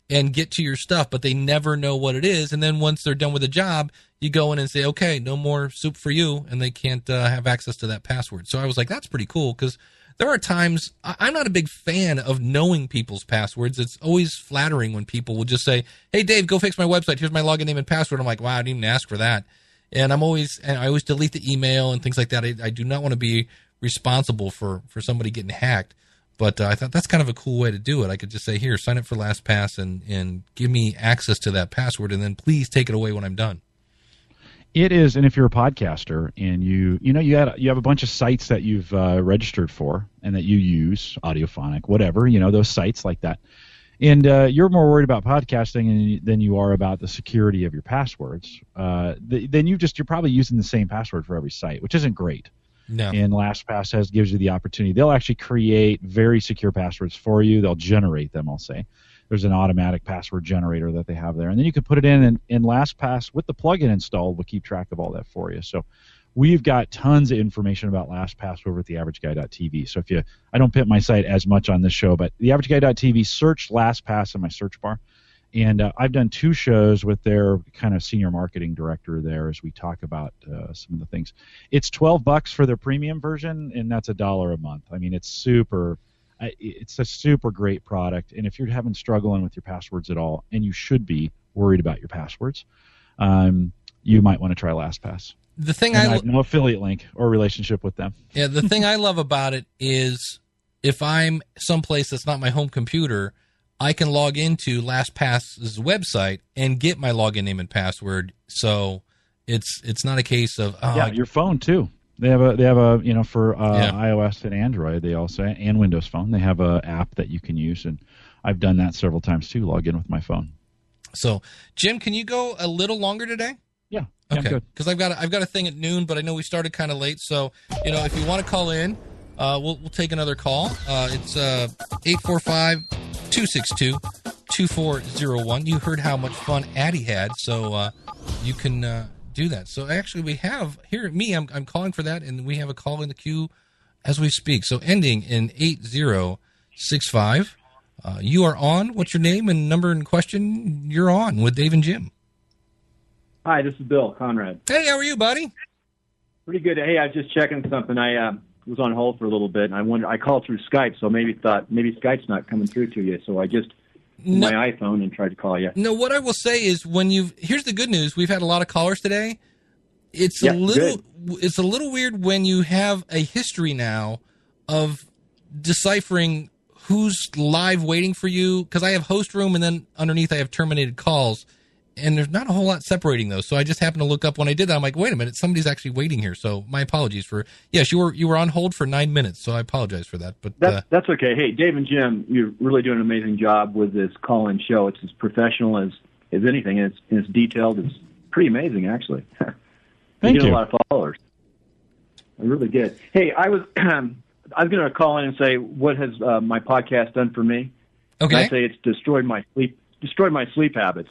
and get to your stuff, but they never know what it is. And then once they're done with the job, you go in and say, okay, no more soup for you, and they can't have access to that password. So I was like, that's pretty cool, because there are times I'm not a big fan of knowing people's passwords. It's always flattering when people will just say, hey, Dave, go fix my website. Here's my login name and password. I'm like, wow, I didn't even ask for that. And I always delete the email and things like that. I do not want to be responsible for somebody getting hacked. But I thought that's kind of a cool way to do it. I could just say, here, sign up for LastPass and give me access to that password, and then please take it away when I'm done. It is, and if you're a podcaster and you have a bunch of sites that you've registered for and that you use, Audiophonic, whatever, those sites like that, and you're more worried about podcasting than you are about the security of your passwords, then you're probably using the same password for every site, which isn't great. No. And LastPass gives you the opportunity. They'll actually create very secure passwords for you. They'll generate them, I'll say. There's an automatic password generator that they have there. And then you can put it in, and LastPass, with the plugin installed, will keep track of all that for you. So we've got tons of information about LastPass over at theaverageguy.tv. So I don't pimp my site as much on this show, but theaverageguy.tv, search LastPass in my search bar. And I've done 2 shows with their kind of senior marketing director there as we talk about some of the things. It's $12 for their premium version, and that's $1 a month. I mean, it's a super great product. And if you're struggling with your passwords at all, and you should be worried about your passwords, you might want to try LastPass. The thing I have no affiliate link or relationship with them. Yeah, the thing I love about it is if I'm someplace that's not my home computer, I can log into LastPass's website and get my login name and password. So it's not a case of your phone too. They have a for iOS and Android, they also, and Windows Phone, they have a app that you can use, and I've done that several times too. Log in with my phone. So Jim, can you go a little longer today? Yeah. Okay. Because I've got a thing at noon, but I know we started kind of late. So if you want to call in, we'll take another call. It's 845-262-2401. You heard how much fun Addie had, so you can do that. So actually we have here I'm calling for that, and we have a call in the queue as we speak. So ending in 8065. You are on. What's your name and number and question? You're on with Dave and Jim. Hi, this is Bill Conrad. Hey, how are you, buddy? Pretty good. Hey, I was just checking something. I was on hold for a little bit, and I called through Skype, so maybe Skype's not coming through to you. So I just my iPhone and tried to call you. No, what I will say is here's the good news. We've had a lot of callers today. It's a little weird when you have a history now of deciphering who's live waiting for you, because I have host room and then underneath I have terminated calls, and there's not a whole lot separating those. So I just happened to look up when I did that. I'm like, wait a minute, somebody's actually waiting here. So my apologies for, yes, you were on hold for 9 minutes, so I apologize for that. But that's okay. Hey, Dave and Jim, you're really doing an amazing job with this call-in show. It's as professional as anything, and it's detailed. It's pretty amazing, actually. Thank you. Get a lot of followers. Really good. Hey, I was going to call in and say, what has my podcast done for me? Okay. And I say it's destroyed my sleep habits.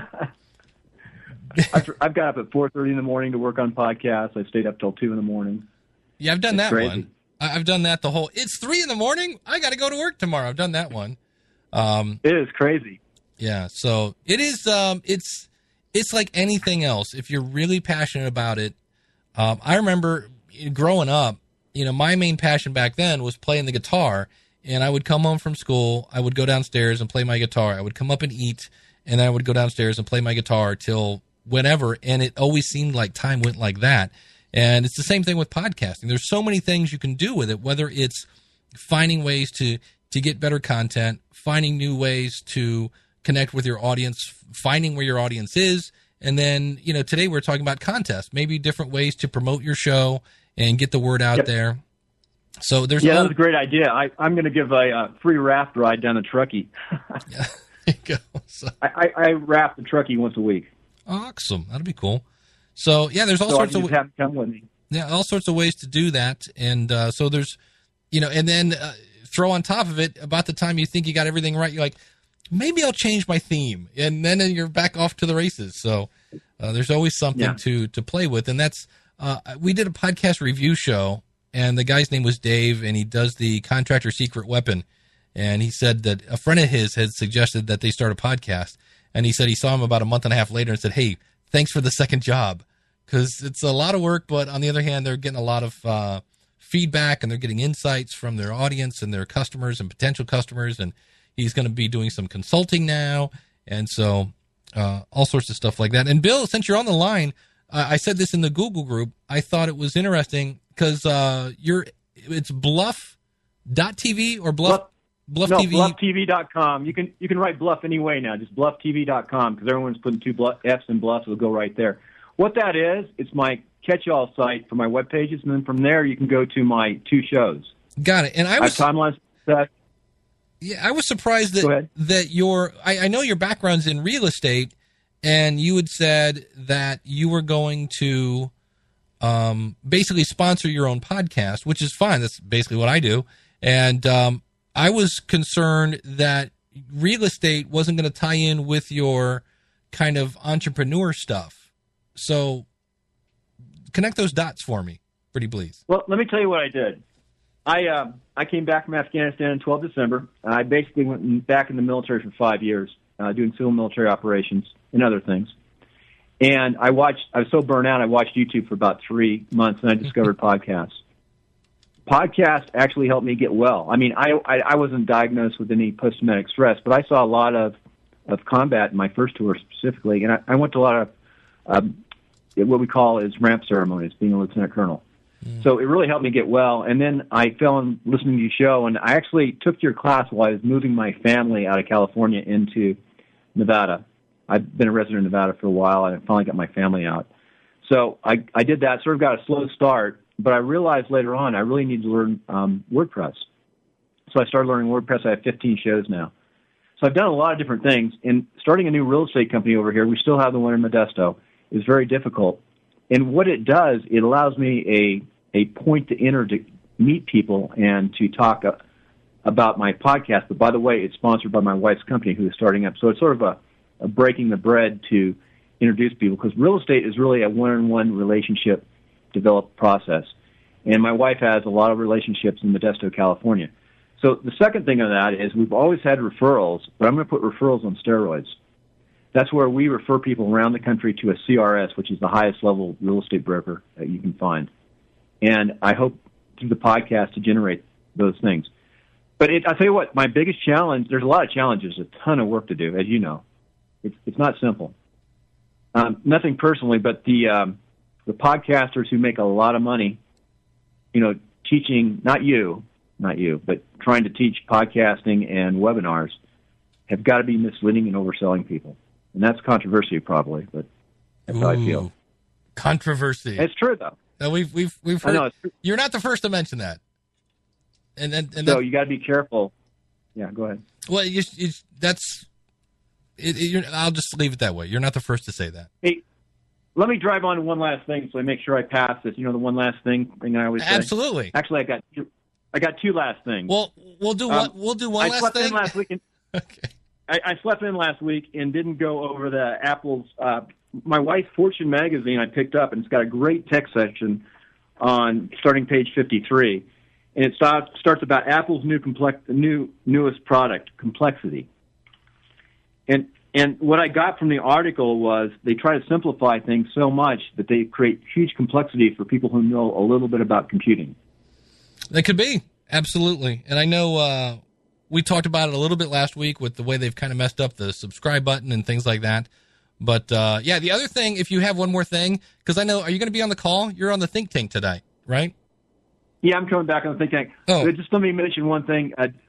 I've got up at 4:30 in the morning to work on podcasts. I stayed up till 2 in the morning. Yeah, I've done that one. I've done that it's 3 in the morning. I got to go to work tomorrow. I've done that one. It is crazy. Yeah. So it is, it's like anything else. If you're really passionate about it, I remember growing up, my main passion back then was playing the guitar, and I would come home from school. I would go downstairs and play my guitar. I would come up and eat, and then I would go downstairs and play my guitar till whenever. And it always seemed like time went like that. And it's the same thing with podcasting. There's so many things you can do with it, whether it's finding ways to get better content, finding new ways to connect with your audience, finding where your audience is. And then, today we're talking about contests, maybe different ways to promote your show and get the word out there. So there's that was a great idea. I'm going to give a free raft ride down the Truckee. There you go. So, I raft the Truckee once a week. Awesome. That'll be cool. So there's all sorts of have come with me. Yeah, all sorts of ways to do that. And so there's, and then throw on top of it, about the time you think you got everything right, you're like, maybe I'll change my theme, and then you're back off to the races. So there's always something to play with, and that's we did a podcast review show, and the guy's name was Dave, and he does the Contractor Secret Weapon, And he said that a friend of his had suggested that they start a podcast. And he said he saw him about a month and a half later and said, hey, thanks for the second job. Because it's a lot of work, but on the other hand, they're getting a lot of feedback, and they're getting insights from their audience and their customers and potential customers. And he's going to be doing some consulting now. And so all sorts of stuff like that. And Bill, since you're on the line, I said this in the Google group. I thought it was interesting because it's bluff.tv or Bluff TV? BluffTV.com. You can write Bluff anyway now, just BluffTV.com, because everyone's putting two F's in Bluff, so it'll go right there. What that is, it's my catch-all site for my web pages, and then from there you can go to my two shows. Got it. And I was timelines set. Yeah, I was surprised that I know your background's in real estate, and you had said that you were going to basically sponsor your own podcast, which is fine. That's basically what I do. And I was concerned that real estate wasn't going to tie in with your kind of entrepreneur stuff. So connect those dots for me, pretty please. Well, let me tell you what I did. I came back from Afghanistan in 12 December. I basically went back in the military for 5 years, doing civil military operations and other things. And I was so burnt out, I watched YouTube for about 3 months, and I discovered podcasts. Podcasts actually helped me get well. I mean, I wasn't diagnosed with any post-traumatic stress, but I saw a lot of combat in my first tour specifically, and I went to a lot of what we call is ramp ceremonies, being a lieutenant colonel. So it really helped me get well. And then I fell in listening to your show, and I actually took your class while I was moving my family out of California into Nevada. I've been a resident of Nevada for a while, and I finally got my family out. So I did that, sort of got a slow start, but I realized later on I really need to learn WordPress. So I started learning WordPress. I have 15 shows now. So I've done a lot of different things. And starting a new real estate company over here, we still have the one in Modesto, is very difficult. And what it does, it allows me a point to enter to meet people and to talk about my podcast. But by the way, it's sponsored by my wife's company who is starting up. So it's sort of a breaking the bread to introduce people, because real estate is really a one-on-one relationship developed process. And my wife has a lot of relationships in Modesto, California. So the second thing of that is we've always had referrals, but I'm going to put referrals on steroids. That's where we refer people around the country to a CRS, which is the highest level real estate broker that you can find. And I hope through the podcast to generate those things. But I'll tell you what, my biggest challenge, there's a lot of challenges, a ton of work to do, as you know. It's not simple. Nothing personally, but the podcasters who make a lot of money, teaching, not you, but trying to teach podcasting and webinars have got to be misleading and overselling people. And that's controversy probably, but that's how I feel. Controversy. It's true though. No, we've heard. I know, you're not the first to mention that. So you got to be careful. Yeah, go ahead. Well, I'll just leave it that way. You're not the first to say that. Hey, let me drive on to one last thing so I make sure I pass this. The one last thing I always say. Absolutely. Actually, I got two last things. Well, we'll do one. We'll do one last thing. I slept in last week. Okay. I slept in last week and didn't go over the Apple's. My wife's Fortune magazine I picked up, and it's got a great text section on starting page 53, and it starts about Apple's newest product, Complexity. And what I got from the article was they try to simplify things so much that they create huge complexity for people who know a little bit about computing. That could be, absolutely. And I know we talked about it a little bit last week with the way they've kind of messed up the subscribe button and things like that. But, yeah, the other thing, if you have one more thing, because I know, are you going to be on the call? You're on the Think Tank today, right? Yeah, I'm coming back on the Think Tank. Oh. Just let me mention one thing.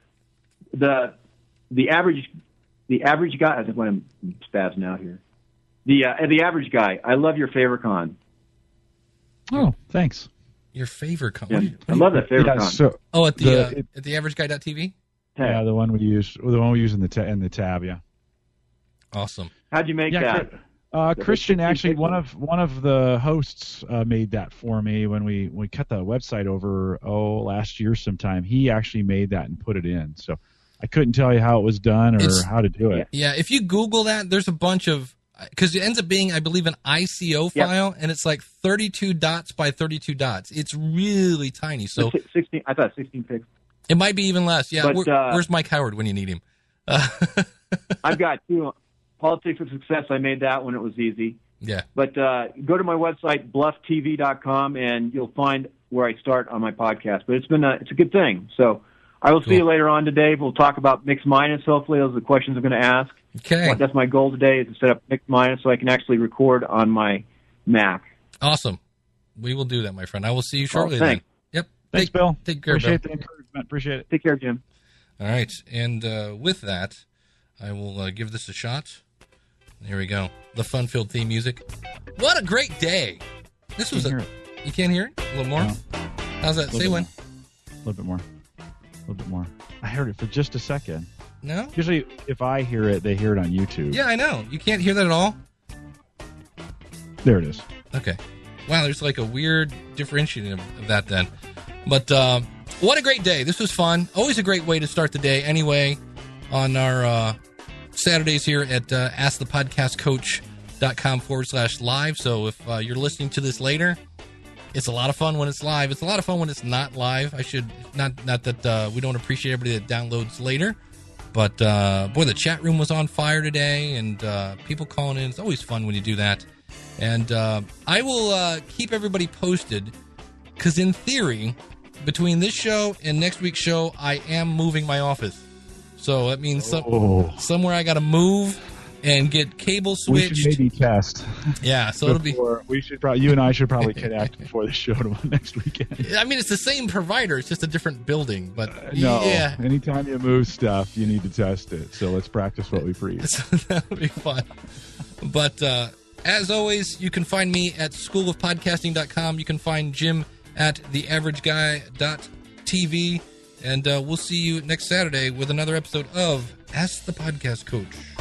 The average guy, I think I'm spazzing out here. The average guy, I love your Favorcon. Oh, thanks. Your Favorcon? Yeah, I love that Favorcon. Yeah, so at the averageguy.tv? Yeah, the one we use in the tab, yeah. Awesome. How'd you make that? Christian, actually, one of the hosts made that for me when we cut the website over last year sometime. He actually made that and put it in. So I couldn't tell you how it was done or how to do it. Yeah, if you Google that, there's a bunch of, because it ends up being, I believe, an ICO file, and it's like 32 dots by 32 dots. It's really tiny. So 16. I thought 16 pixels. It might be even less. Yeah. But, where's Mike Howard when you need him? I've got two. Politics of Success. I made that when it was easy. Yeah. But go to my website, blufftv.com, and you'll find where I start on my podcast. But it's a good thing. So I will see you later on today. We'll talk about Mix Minus. Hopefully, those are the questions I'm going to ask. Okay. That's my goal today, is to set up Mix Minus so I can actually record on my Mac. Awesome. We will do that, my friend. I will see you shortly. Thanks. Then. Yep. Thanks, Bill. Take care, Appreciate Bill. the encouragement. Appreciate it. Take care, Jim. All right. And with that, I will give this a shot. Here we go. The fun-filled theme music. What a great day. This was You can't hear it? A little more? No. How's that? Say when. A little bit more. A little bit more. I heard it for just a second. No? Usually, if I hear it, they hear it on YouTube. Yeah, I know. You can't hear that at all? There it is. Okay. Wow, there's like a weird differentiating of that then. But what a great day. This was fun. Always a great way to start the day anyway on our Saturdays here at askthepodcastcoach.com/live. So if you're listening to this later, it's a lot of fun when it's live. It's a lot of fun when it's not live. I should not that we don't appreciate everybody that downloads later, but boy, the chat room was on fire today, and people calling in. It's always fun when you do that. And I will keep everybody posted, because in theory, between this show and next week's show, I am moving my office. So that means somewhere I got to move and get cable switched. We should maybe test. Yeah, so it'll be. We should probably. You and I should probably connect before the show next weekend. I mean, it's the same provider. It's just a different building. But no, yeah. Anytime you move stuff, you need to test it. So let's practice what we preach. So that would be fun. But as always, you can find me at schoolofpodcasting.com. You can find Jim at theaverageguy.tv. And we'll see you next Saturday with another episode of Ask the Podcast Coach.